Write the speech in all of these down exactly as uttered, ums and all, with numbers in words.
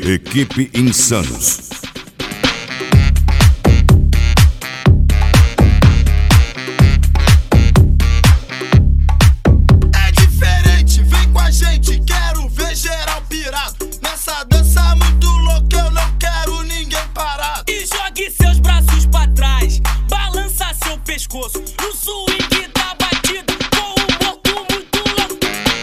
Equipe Insanos. É diferente, vem com a gente, quero ver geral pirado. Nessa dança muito louca eu não quero ninguém parado. E jogue seus braços pra trás, balança seu pescoço no swing da batida com um morto muito louco.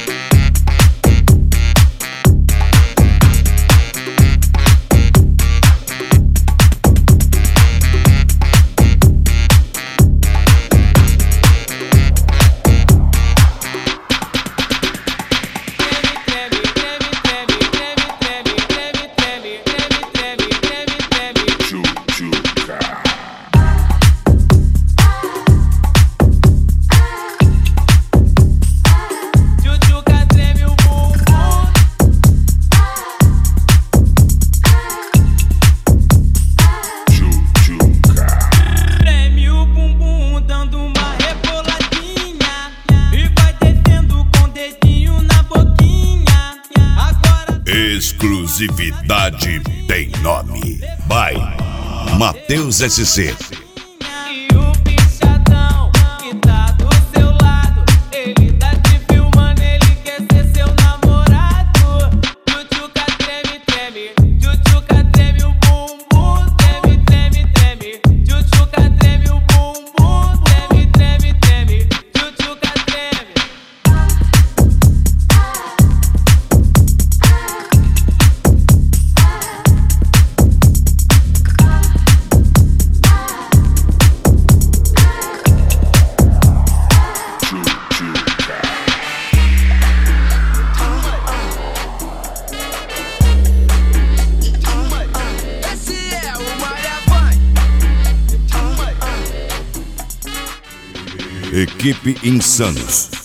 Exclusividade tem nome. By Matheus S C. Equipe Insanos.